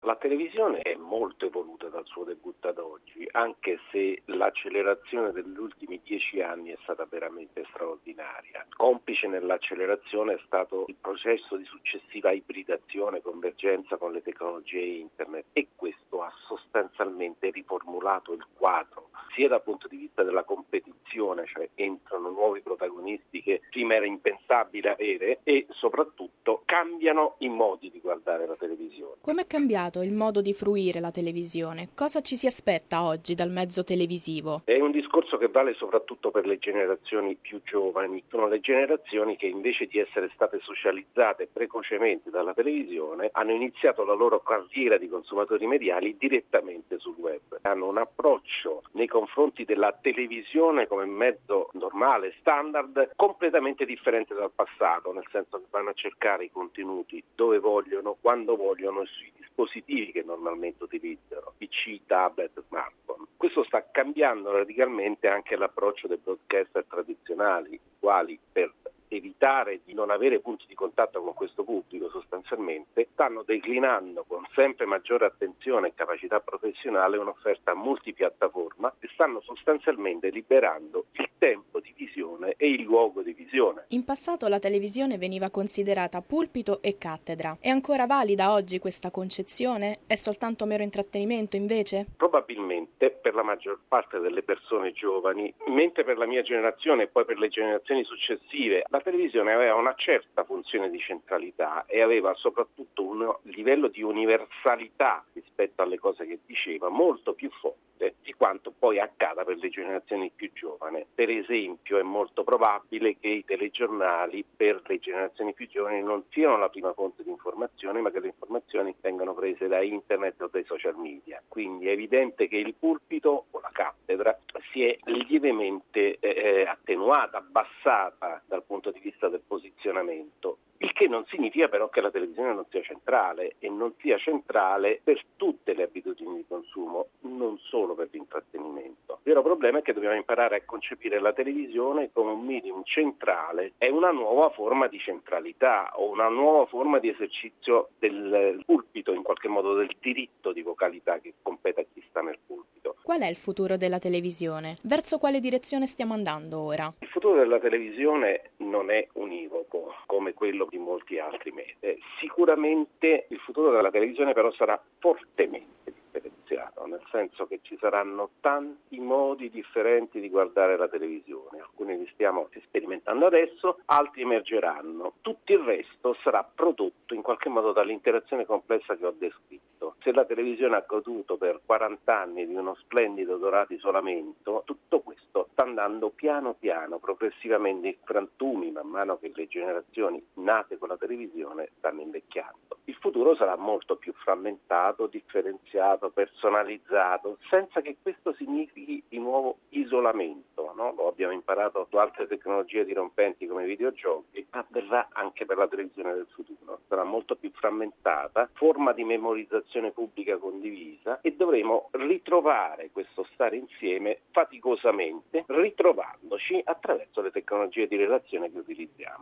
La televisione è molto evoluta dal suo debutto ad oggi, anche se l'accelerazione degli ultimi 10 anni è stata veramente straordinaria. Complice nell'accelerazione è stato il processo di successiva ibridazione, convergenza con le tecnologie internet, e questo ha sostanzialmente riformulato il quadro, sia dal punto di vista della competizione, cioè entrano nuovi protagonisti che prima era impensabile avere, e soprattutto cambiano i modi di guardare la televisione. Come è cambiato il modo di fruire la televisione? Cosa ci si aspetta oggi dal mezzo televisivo? È un discorso che vale soprattutto per le generazioni più giovani. Sono le generazioni che invece di essere state socializzate precocemente dalla televisione hanno iniziato la loro carriera di consumatori mediali direttamente sul web. Hanno un approccio nei confronti della televisione come mezzo normale, standard, completamente differente dal passato, nel senso che vanno a cercare i contenuti dove vogliono, quando vogliono e sui dispositivi che normalmente utilizzano, PC, tablet, smartphone. Questo sta cambiando radicalmente anche l'approccio dei broadcaster tradizionali, i quali per evitare di non avere punti di contatto con questo pubblico sostanzialmente stanno declinando con sempre maggiore attenzione e capacità professionale un'offerta multipiattaforma e stanno sostanzialmente liberando il tempo di visione e il luogo di visione. In passato la televisione veniva considerata pulpito e cattedra. È ancora valida oggi questa concezione? È soltanto mero intrattenimento invece? Probabilmente per la maggior parte delle persone giovani, mentre per la mia generazione e poi per le generazioni successive la televisione aveva una certa funzione di centralità e aveva soprattutto un livello di universalità rispetto alle cose che diceva molto più forte di quanto poi accada per le generazioni più giovani. Per esempio è molto probabile che i telegiornali per le generazioni più giovani non siano la prima fonte di informazione, ma che le informazioni vengano prese da internet o dai social media. Quindi è evidente che il pulpito o la cattedra si è lievemente attenuata, abbassata dal punto di vista del posizionamento. Il che non significa però che la televisione non sia centrale, e non sia centrale per tutte le abitudini di consumo, non solo per l'intrattenimento. Il vero problema è che dobbiamo imparare a concepire la televisione come un medium centrale, è una nuova forma di centralità o una nuova forma di esercizio del pulpito, in qualche modo del diritto di vocalità che compete a chi sta nel pulpito. Qual è il futuro della televisione? Verso quale direzione stiamo andando ora? Il futuro della televisione non è univoco come quello di molti altri media. Sicuramente il futuro della televisione però sarà fortemente differenziato, nel senso che ci saranno tanti modi differenti di guardare la televisione. Alcuni li stiamo sperimentando adesso, altri emergeranno. Tutto il resto sarà prodotto in qualche modo dall'interazione complessa che ho descritto. Se la televisione ha goduto per 40 anni di uno splendido dorato isolamento, tutto questo sta andando piano piano, progressivamente in frantumi, man mano che le generazioni nate con la televisione stanno invecchiando. Il futuro sarà molto più frammentato, differenziato, personalizzato, senza che questo significhi di nuovo isolamento, no? Lo abbiamo imparato su altre tecnologie dirompenti come i videogiochi, avverrà anche per la televisione del futuro. Sarà molto più frammentata, forma di memorizzazione pubblica condivisa, e dovremo ritrovare questo stare insieme faticosamente, ritrovandoci attraverso le tecnologie di relazione che utilizziamo.